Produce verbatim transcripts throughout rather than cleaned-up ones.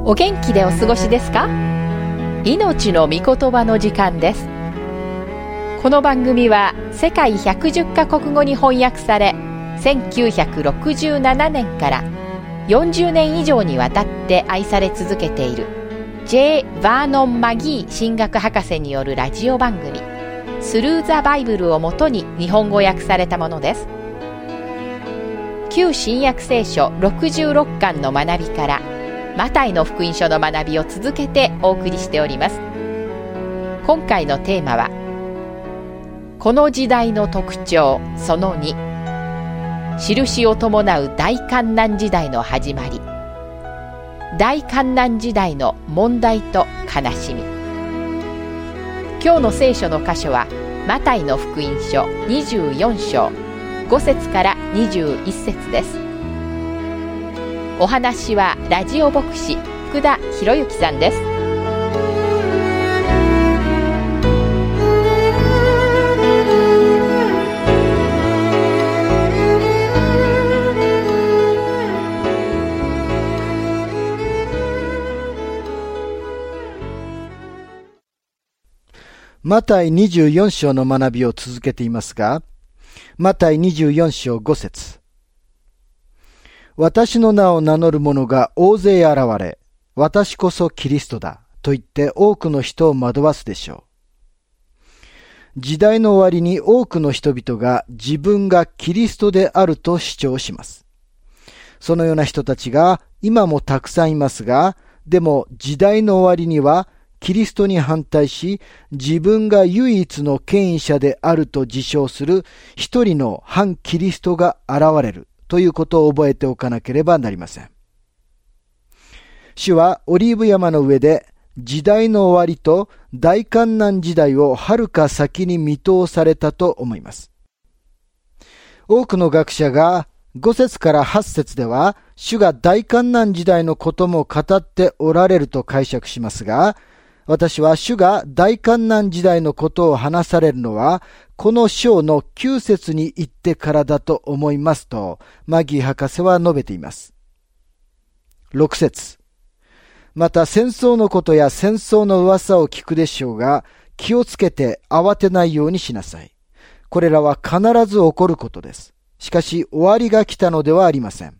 お元気でお過ごしですか？命の御言葉の時間です。この番組は世界ひゃくじゅっカ国語に翻訳され、せんきゅうひゃくろくじゅうななねんからよんじゅうねん以上にわたって愛され続けている J. バーノン・マギー神学博士によるラジオ番組スルー・ザ・バイブルをもとに日本語訳されたものです。旧新約聖書ろくじゅうろっかんの学びからマタイの福音書の学びを続けてお送りしております。今回のテーマはこの時代の特徴そのに、印を伴う大患難時代の始まり。大患難時代の問題と悲しみ。今日の聖書の箇所はマタイの福音書にじゅうよん章ご節からにじゅういち節です。お話はラジオ牧師福田博之さんです。 マタイにじゅうよん章の学びを続けていますが、マタイにじゅうよん章ご節。私の名を名乗る者が大勢現れ、私こそキリストだと言って多くの人を惑わすでしょう。時代の終わりに多くの人々が自分がキリストであると主張します。そのような人たちが今もたくさんいますが、でも時代の終わりにはキリストに反対し、自分が唯一の権威者であると自称する一人の反キリストが現れるということを覚えておかなければなりません。主はオリーブ山の上で時代の終わりと大患難時代をはるか先に見通されたと思います。多くの学者がご節からはち節では主が大患難時代のことも語っておられると解釈しますが、私は主が大患難時代のことを話されるのは、この章のきゅう節に行ってからだと思いますと、マギー博士は述べています。ろく節。また戦争のことや戦争の噂を聞くでしょうが、気をつけて慌てないようにしなさい。これらは必ず起こることです。しかし終わりが来たのではありません。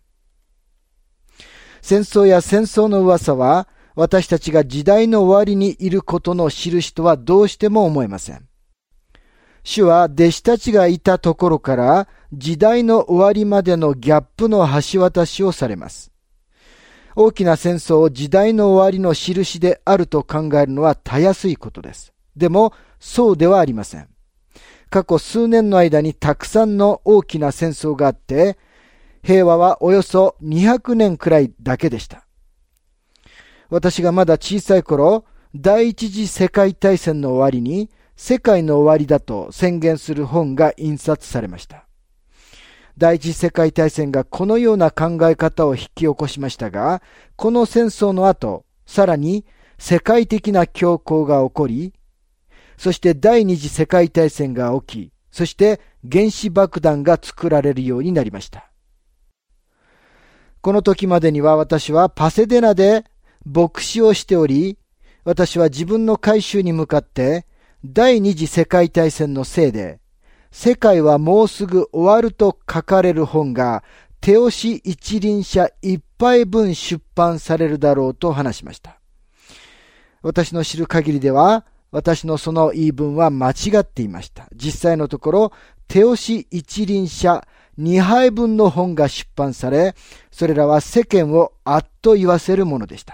戦争や戦争の噂は、私たちが時代の終わりにいることの印とはどうしても思えません。主は弟子たちがいたところから時代の終わりまでのギャップの橋渡しをされます。大きな戦争を時代の終わりの印であると考えるのはたやすいことです。でもそうではありません。過去数年の間にたくさんの大きな戦争があって、平和はおよそにひゃくねんくらいだけでした。私がまだ小さい頃、第一次世界大戦の終わりに世界の終わりだと宣言する本が印刷されました。第一次世界大戦がこのような考え方を引き起こしましたが、この戦争の後、さらに世界的な恐慌が起こり、そして第二次世界大戦が起き、そして原子爆弾が作られるようになりました。この時までには私はパセデナで牧師をしており、私は自分の改宗に向かって第二次世界大戦のせいで世界はもうすぐ終わると書かれる本が手押し一輪車一杯分出版されるだろうと話しました。私の知る限りでは私のその言い分は間違っていました。実際のところ手押し一輪車にはいぶんの本が出版され、それらは世間をあっと言わせるものでした。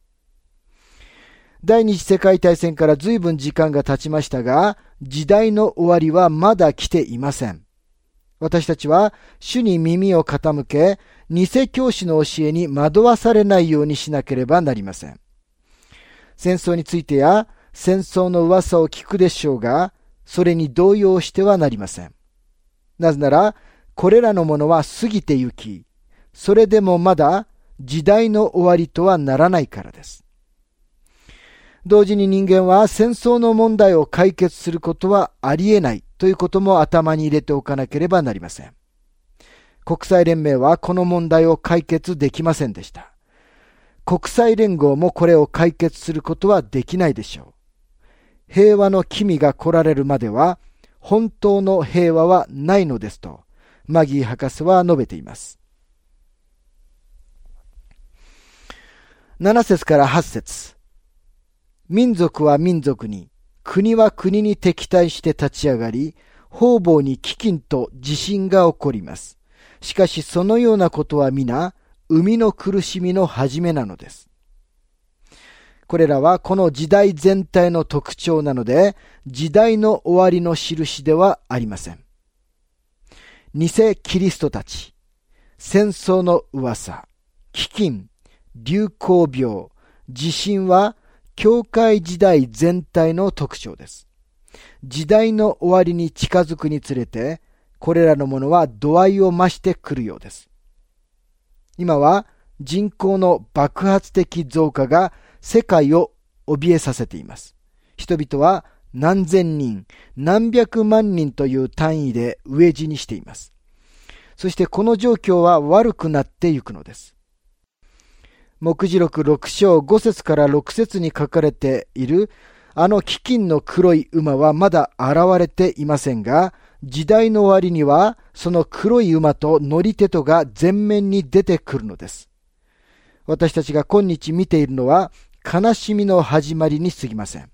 第二次世界大戦から随分時間が経ちましたが、時代の終わりはまだ来ていません。私たちは主に耳を傾け、偽教師の教えに惑わされないようにしなければなりません。戦争についてや戦争の噂を聞くでしょうが、それに動揺してはなりません。なぜなら、これらのものは過ぎてゆき、それでもまだ時代の終わりとはならないからです。同時に人間は戦争の問題を解決することはありえないということも頭に入れておかなければなりません。国際連盟はこの問題を解決できませんでした。 国際連合もこれを解決することはできないでしょう。平和の君が来られるまでは、本当の平和はないのですと、マギー博士は述べています。なな節からはち節。民族は民族に、国は国に敵対して立ち上がり、方々に飢饉と地震が起こります。しかしそのようなことは皆、生みの苦しみの始めなのです。これらはこの時代全体の特徴なので、時代の終わりの印ではありません。偽キリストたち、戦争の噂、飢饉、流行病、地震は教会時代全体の特徴です。時代の終わりに近づくにつれて、これらのものは度合いを増してくるようです。今は人口の爆発的増加が世界を怯えさせています。人々は何千人、何百万人という単位で飢え死にしています。そしてこの状況は悪くなっていくのです。黙示録ろく章ご節からろく節に書かれているあの飢饉の黒い馬はまだ現れていませんが、時代の終わりにはその黒い馬と乗り手とが前面に出てくるのです。私たちが今日見ているのは悲しみの始まりに過ぎません。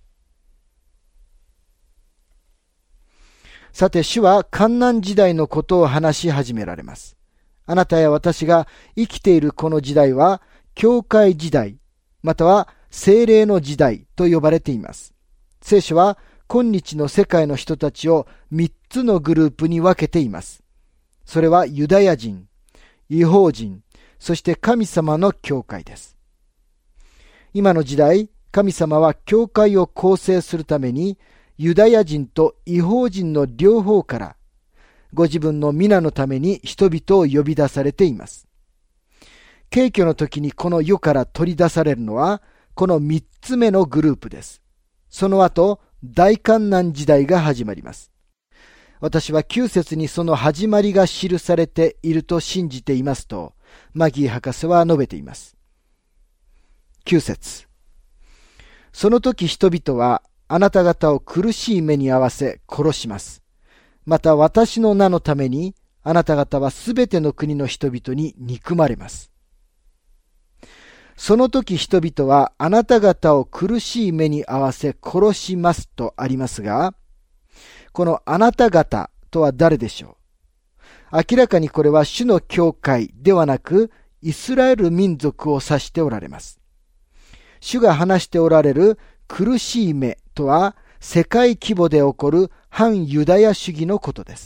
さて、主は患難時代のことを話し始められます。あなたや私が生きているこの時代は教会時代、または聖霊の時代と呼ばれています。聖書は今日の世界の人たちを三つのグループに分けています。それはユダヤ人、異邦人、そして神様の教会です。今の時代、神様は教会を構成するために、ユダヤ人と異邦人の両方から、ご自分の皆のために人々を呼び出されています。景挙の時にこの世から取り出されるのは、この三つ目のグループです。その後、大患難時代が始まります。私はきゅう節にその始まりが記されていると信じていますと、マギー博士は述べています。きゅう節。その時人々はあなた方を苦しい目に遭わせ殺します。また私の名のためにあなた方はすべての国の人々に憎まれます。その時人々はあなた方を苦しい目に遭わせ殺しますとありますが、このあなた方とは誰でしょう。明らかにこれは主の教会ではなくイスラエル民族を指しておられます。主が話しておられる苦しい目とは世界規模で起こる反ユダヤ主義のことです。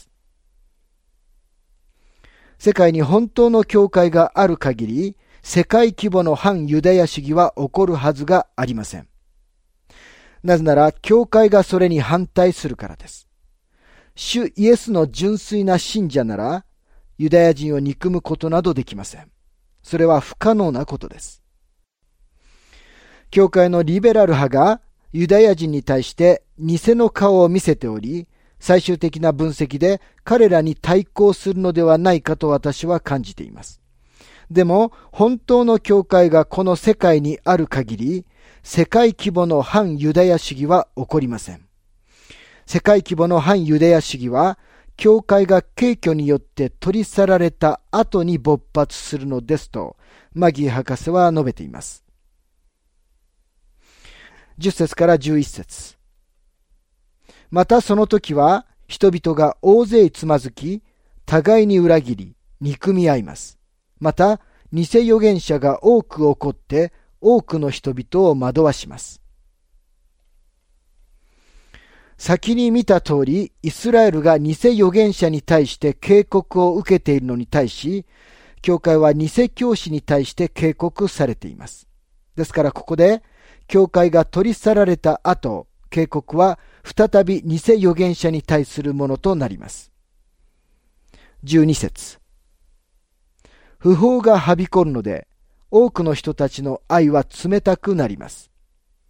世界に本当の教会がある限り、世界規模の反ユダヤ主義は起こるはずがありません。なぜなら、教会がそれに反対するからです。主イエスの純粋な信者なら、ユダヤ人を憎むことなどできません。それは不可能なことです。教会のリベラル派がユダヤ人に対して偽の顔を見せており、最終的な分析で彼らに対抗するのではないかと私は感じています。でも本当の教会がこの世界にある限り、世界規模の反ユダヤ主義は起こりません。世界規模の反ユダヤ主義は、教会が景挙によって取り去られた後に勃発するのですと、マギー博士は述べています。じゅっ節からじゅういち節。またその時は、人々が大勢つまずき、互いに裏切り、憎み合います。また、偽預言者が多く起こって、多くの人々を惑わします。先に見た通り、イスラエルが偽預言者に対して警告を受けているのに対し、教会は偽教師に対して警告されています。ですからここで、教会が取り去られた後、警告は再び偽預言者に対するものとなります。じゅうに節。不法がはびこるので、多くの人たちの愛は冷たくなります。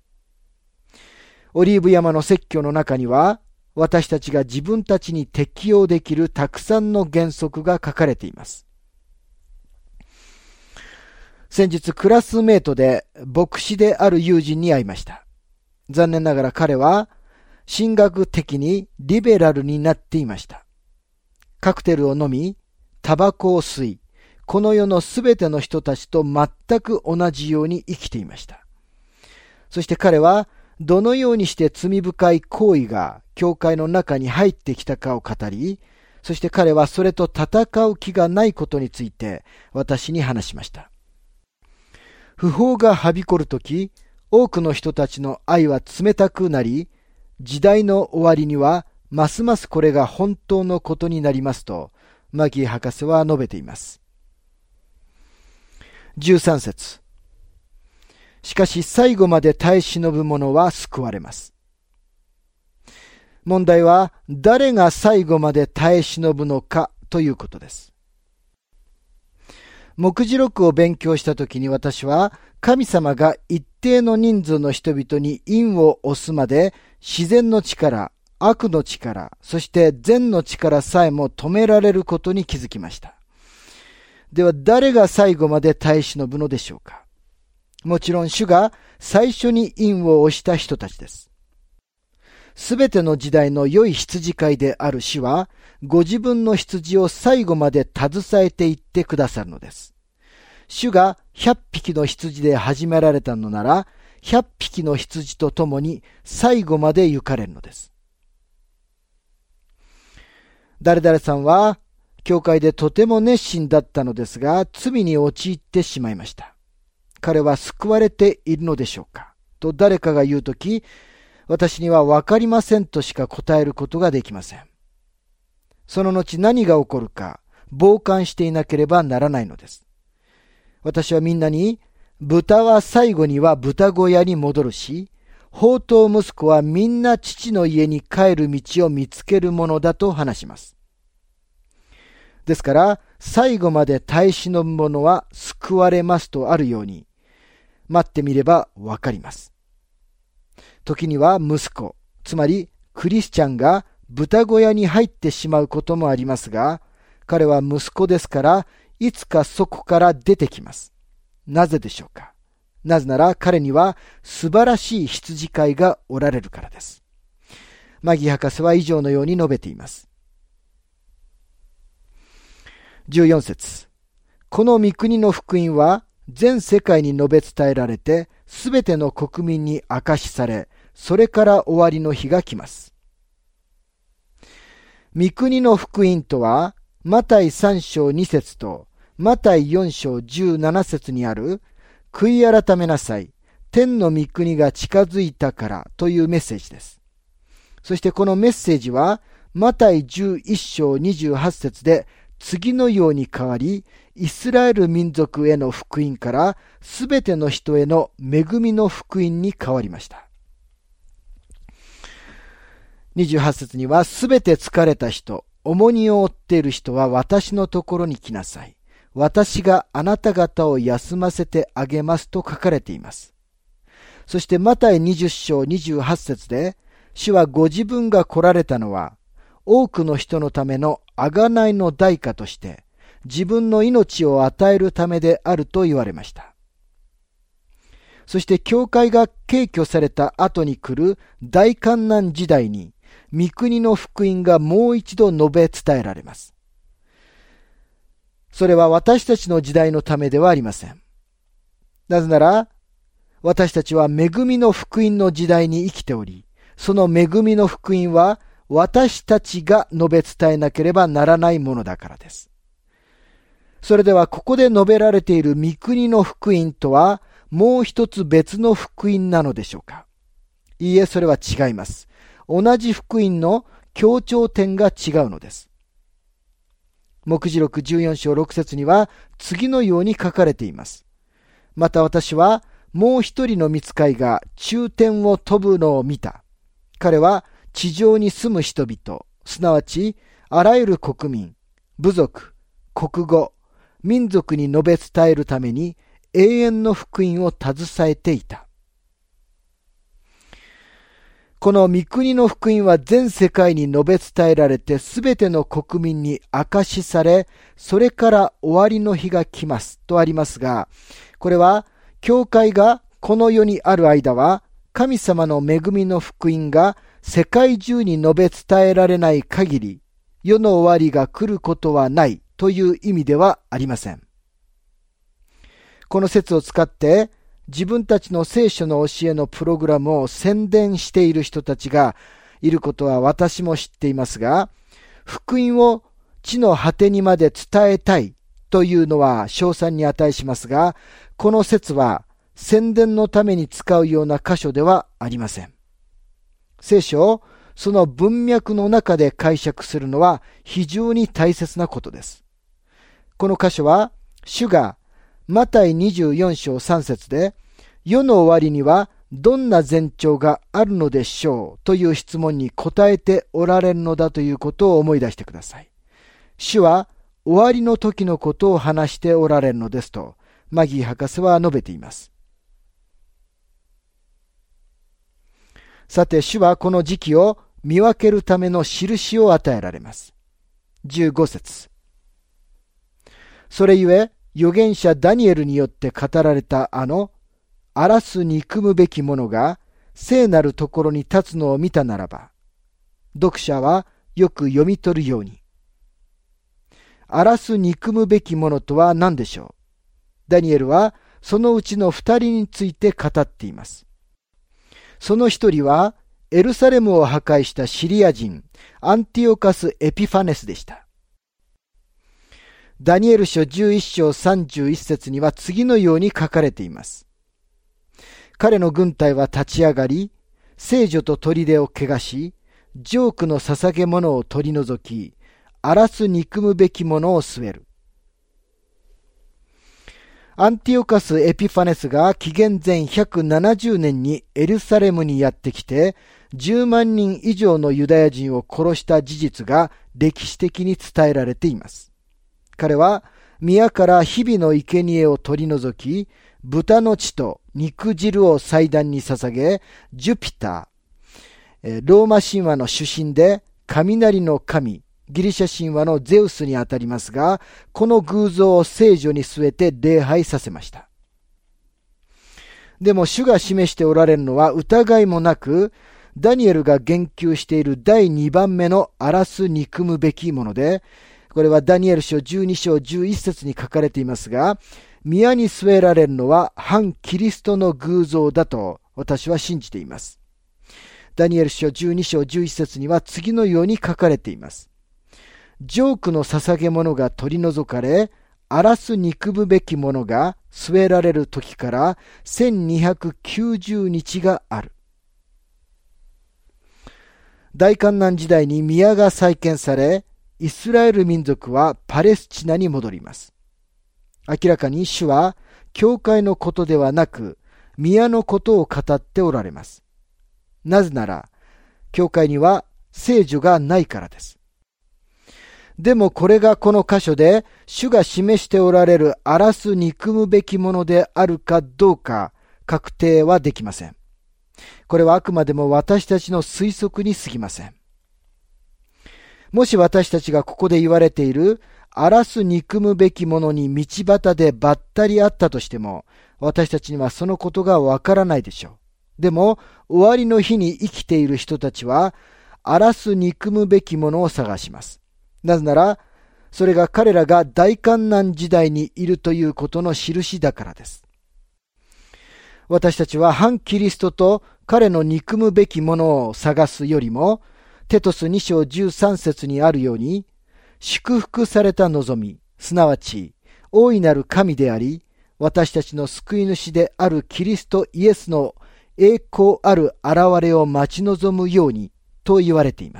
オリーブ山の説教の中には、私たちが自分たちに適用できるたくさんの原則が書かれています。 先日クラスメートで牧師である友人に会いました。残念ながら彼は神学的にリベラルになっていました。カクテルを飲み、タバコを吸い、この世のすべての人たちと全く同じように生きていました。そして彼はどのようにして罪深い行為が教会の中に入ってきたかを語り、そして彼はそれと戦う気がないことについて私に話しました。不法がはびこるとき、多くの人たちの愛は冷たくなり、時代の終わりにはますますこれが本当のことになりますと、マギー博士は述べています。じゅうさん節。しかし最後まで耐え忍ぶ者は救われます。問題は誰が最後まで耐え忍ぶのかということです。黙示録を勉強したときに私は神様が一定の人数の人々に印を押すまで自然の力、悪の力、そして善の力さえも止められることに気づきました。では誰が最後まで耐え忍ぶのでしょうか。もちろん主が最初に印を押した人たちです。すべての時代の良い羊飼いである主は、ご自分の羊を最後まで携えていってくださるのです。主がひゃっぴきの羊で始められたのなら、ひゃっぴきの羊と共に最後まで行かれるのです。誰々さんは、教会でとても熱心だったのですが、罪に陥ってしまいました。彼は救われているのでしょうかと誰かが言うとき、私にはわかりませんとしか答えることができません。その後何が起こるか傍観していなければならないのです。私はみんなに、豚は最後には豚小屋に戻るし、放蕩息子はみんな父の家に帰る道を見つけるものだと話します。ですから、最後まで耐え忍ぶ者は救われますとあるように、待ってみればわかります。時には息子、つまりクリスチャンが豚小屋に入ってしまうこともありますが、彼は息子ですから、いつかそこから出てきます。なぜでしょうか。なぜなら彼には素晴らしい羊飼いがおられるからです。マギー博士は以上のように述べています。じゅうよん節。この御国の福音は全世界に述べ伝えられて、すべての国民に証しされ、それから終わりの日が来ます。御国の福音とは、マタイさん章に節とマタイよん章じゅうなな節にある、悔い改めなさい、天の御国が近づいたからというメッセージです。そしてこのメッセージは、マタイじゅういち章にじゅうはち節で次のように変わり、イスラエル民族への福音からすべての人への恵みの福音に変わりました。にじゅうはち節には、すべて疲れた人、重荷を負っている人は私のところに来なさい。私があなた方を休ませてあげますと書かれています。そしてマタイにじゅう章にじゅうはち節で、主はご自分が来られたのは、多くの人のための贖いの代価として、自分の命を与えるためであると言われました。そして教会が敬虚された後に来る大患難時代に、御国の福音がもう一度述べ伝えられます。それは私たちの時代のためではありません。なぜなら、私たちは恵みの福音の時代に生きており、その恵みの福音は私たちが述べ伝えなければならないものだからです。それではここで述べられている御国の福音とはもう一つ別の福音なのでしょうか。いいえ、それは違います。同じ福音の強調点が違うのです。黙示録じゅうよん章ろく節には次のように書かれています。また私はもう一人の御使いが中天を飛ぶのを見た。彼は地上に住む人々、すなわちあらゆる国民、部族、国語、民族に述べ伝えるために永遠の福音を携えていた。 この御国の福音は全世界に述べ伝えられて、すべての国民に証しされ、それから終わりの日が来ますとありますが、これは教会がこの世にある間は、神様の恵みの福音が世界中に述べ伝えられない限り、世の終わりが来ることはないという意味ではありません。この説を使って自分たちの聖書の教えのプログラムを宣伝している人たちがいることは私も知っていますが、福音を地の果てにまで伝えたいというのは称賛に値しますが、この説は宣伝のために使うような箇所ではありません。聖書をその文脈の中で解釈するのは非常に大切なことです。この箇所は主がマタイにじゅうよん章さん節で、世の終わりにはどんな前兆があるのでしょうという質問に答えておられるのだということを思い出してください。主は終わりの時のことを話しておられるのですとマギー博士は述べています。さて、主はこの時期を見分けるための印を与えられます。じゅうご節。それゆえ、預言者ダニエルによって語られたあの、荒らす憎むべき者が聖なるところに立つのを見たならば、読者はよく読み取るように。荒らす憎むべき者とは何でしょう。ダニエルはそのうちの二人について語っています。その一人はエルサレムを破壊したシリア人アンティオカス・エピファネスでした。ダニエル書じゅういち章さんじゅういち節には次のように書かれています。彼の軍隊は立ち上がり、聖女と砦を汚し、ジョークの捧げ物を取り除き、荒らす憎むべきものを据える。アンティオカス・エピファネスが紀元前ひゃくななじゅうねんにエルサレムにやってきて、じゅうまんにん以上のユダヤ人を殺した事実が歴史的に伝えられています。彼は宮から日々の生贄を取り除き、豚の血と肉汁を祭壇に捧げ、ジュピター、ローマ神話の主神で雷の神、ギリシャ神話のゼウスにあたりますが、この偶像を聖女に据えて礼拝させました。でも主が示しておられるのは疑いもなく、ダニエルが言及しているだいにばんめの荒らす憎むべきもので、これはダニエル書じゅうに章じゅういち節に書かれていますが、宮に据えられるのは反キリストの偶像だと私は信じています。ダニエル書じゅうに章じゅういち節には次のように書かれています。ジョークの捧げ物が取り除かれ、荒らす憎むべきものが据えられる時からせんにひゃくきゅうじゅうにちがある。大観難時代に宮が再建され、イスラエル民族はパレスチナに戻ります。明らかに主は教会のことではなく、宮のことを語っておられます。なぜなら、教会には聖女がないからです。でもこれがこの箇所で主が示しておられる荒らす憎むべきものであるかどうか確定はできません。これはあくまでも私たちの推測に過ぎません。もし私たちがここで言われている荒らす憎むべきものに道端でばったり会ったとしても、私たちにはそのことがわからないでしょう。でも終わりの日に生きている人たちは荒らす憎むべきものを探します。なぜなら、それが彼らが大観難時代にいるということの印だからです。私たちは反キリストと彼の憎むべきものを探すよりも、テトスに章じゅうさん節にあるように、祝福された望み、すなわち大いなる神であり、私たちの救い主であるキリストイエスの栄光ある現れを待ち望むようにと言われています。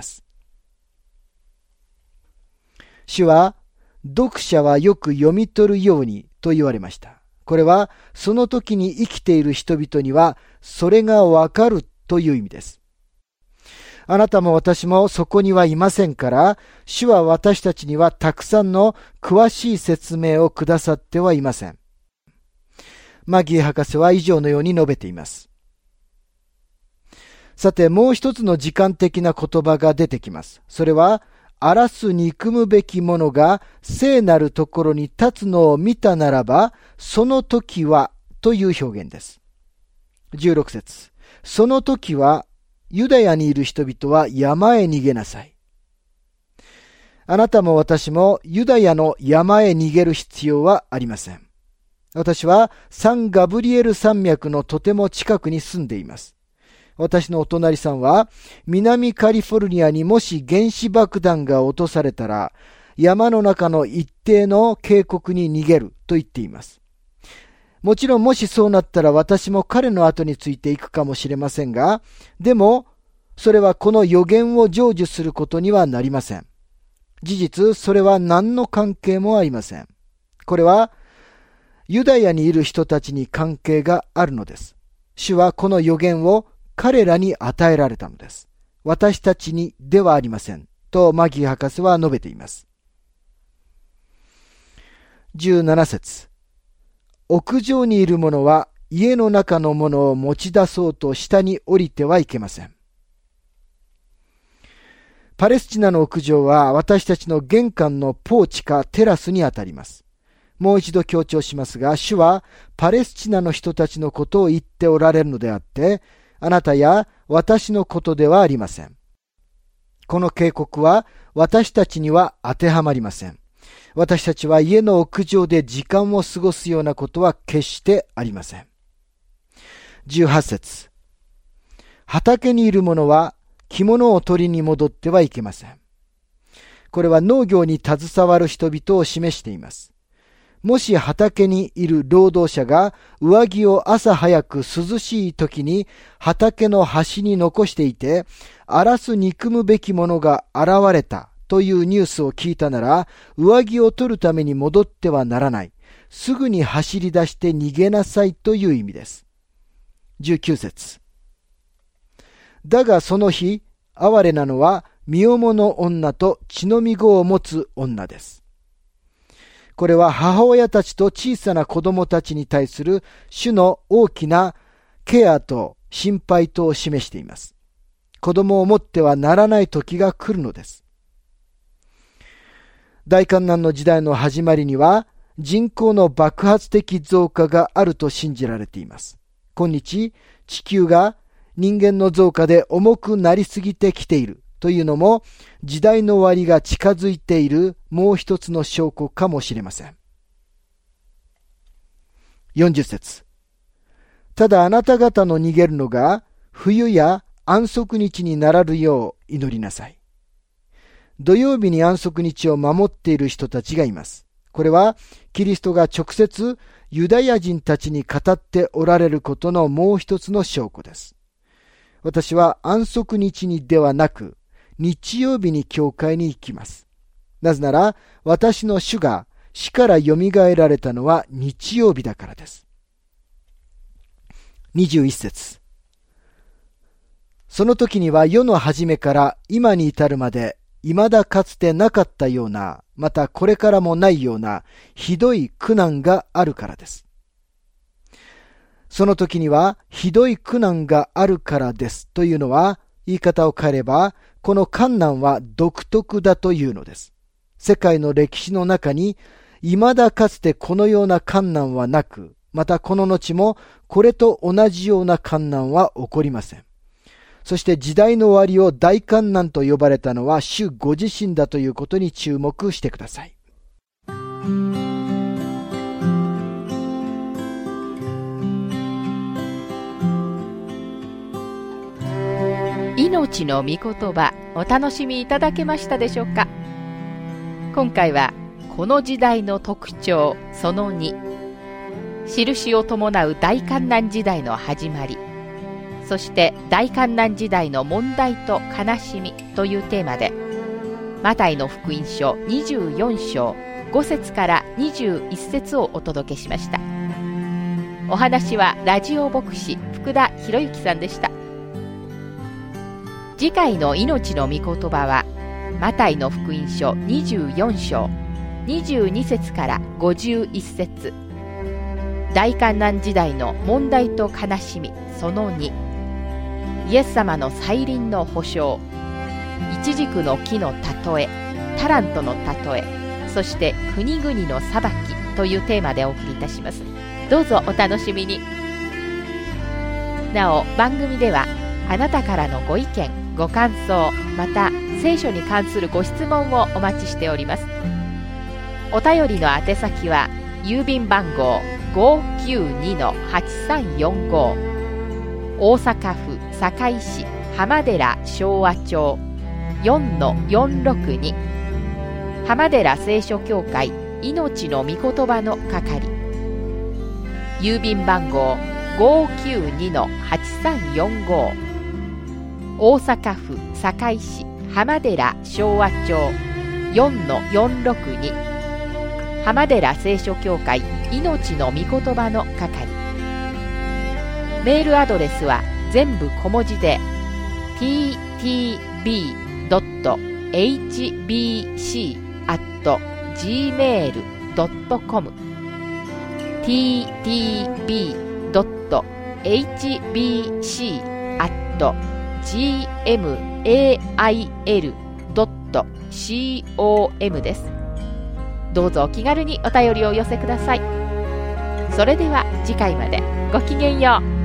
主は、読者はよく読み取るようにと言われました。これは、その時に生きている人々には、それがわかるという意味です。あなたも私もそこにはいませんから、主は私たちにはたくさんの詳しい説明をくださってはいません。マギー博士は以上のように述べています。 さて、もう一つの時間的な言葉が出てきます。それは、荒らす憎むべき者が聖なるところに立つのを見たならば、その時はという表現です。じゅうろく節。その時は、ユダヤにいる人々は山へ逃げなさい。あなたも私もユダヤの山へ逃げる必要はありません。私はサンガブリエル山脈のとても近くに住んでいます。私のお隣さんは、南カリフォルニアにもし原子爆弾が落とされたら、山の中の一定の渓谷に逃げると言っています。もちろんもしそうなったら私も彼の後についていくかもしれませんが、でも、それはこの予言を成就することにはなりません。事実、それは何の関係もありません。これは、ユダヤにいる人たちに関係があるのです。主はこの予言を彼らに与えられたのです。私たちにではありません。とマギー博士は述べています。じゅうなな節。屋上にいる者は家の中のものを持ち出そうと下に降りてはいけません。パレスチナの屋上は私たちの玄関のポーチかテラスにあたります。もう一度強調しますが、主はパレスチナの人たちのことを言っておられるのであって、あなたや私のことではありません。この警告は私たちには当てはまりません。私たちは家の屋上で時間を過ごすようなことは決してありません。じゅうはち節。畑にいる者は着物を取りに戻ってはいけません。これは農業に携わる人々を示しています。もし畑にいる労働者が上着を朝早く涼しい時に畑の端に残していて、荒らす憎むべき者が現れたというニュースを聞いたなら、上着を取るために戻ってはならない。すぐに走り出して逃げなさいという意味です。じゅうきゅう節。だがその日、哀れなのは身重の女と血のみ子を持つ女です。これは母親たちと小さな子供たちに対する主の大きなケアと心配とを示しています。子供を持ってはならない時が来るのです。大患難の時代の始まりには人口の爆発的増加があると信じられています。今日、地球が人間の増加で重くなりすぎてきているというのも、時代の終わりが近づいているもう一つの証拠かもしれません。よんじゅう節。ただあなた方の逃げるのが冬や安息日にならるよう祈りなさい。土曜日に安息日を守っている人たちがいます。これはキリストが直接ユダヤ人たちに語っておられることのもう一つの証拠です。私は安息日にではなく日曜日に教会に行きます。なぜなら私の主が死からよみがえられたのは日曜日だからです。にじゅういち節。その時には世の初めから今に至るまで未だかつてなかったような、またこれからもないようなひどい苦難があるからです。その時にはひどい苦難があるからですというのは、言い方を変えればこの患難は独特だというのです。世界の歴史の中に未だかつてこのような患難はなく、またこの後もこれと同じような患難は起こりません。そして時代の終わりを大患難と呼ばれたのは主ご自身だということに注目してください。 命の御言葉、お楽しみいただけましたでしょうか。今回はこの時代の特徴そのに、印を伴う大患難時代の始まり、そして大患難時代の問題と悲しみというテーマで、マタイの福音書にじゅうよん章ご節からにじゅういち節をお届けしました。お話はラジオ牧師福田博之さんでした。次回の命の御言葉はマタイの福音書にじゅうよん章にじゅうに節からごじゅういち節、大患難時代の問題と悲しみそのに、 イエス様の再臨の保証、イチジクの木の例え、タラントの例え、そして国々の裁きというテーマでお送りいたします。どうぞお楽しみに。なお、番組ではあなたからのご意見、ご感想、また聖書に関するご質問をお待ちしております。お便りの宛先は郵便番号 ごーきゅうにのはちさんよんご、大阪府堺市浜寺昭和町 よんのよんろくに、浜寺聖書協会命の御言葉の係、郵便番号 ごーきゅうにのはちさんよんご、大阪府堺市浜寺昭和町 よんのよんろくに、浜寺聖書協会命の御言葉の係。メールアドレスは全部小文字で ティーティービードットエイチビーシーアットジーメールドットコム ティーティービードットエイチビーシーアットジーエムエーアイエルドットコム です。どうぞお気軽にお便りをお寄せください。それでは次回までごきげんよう。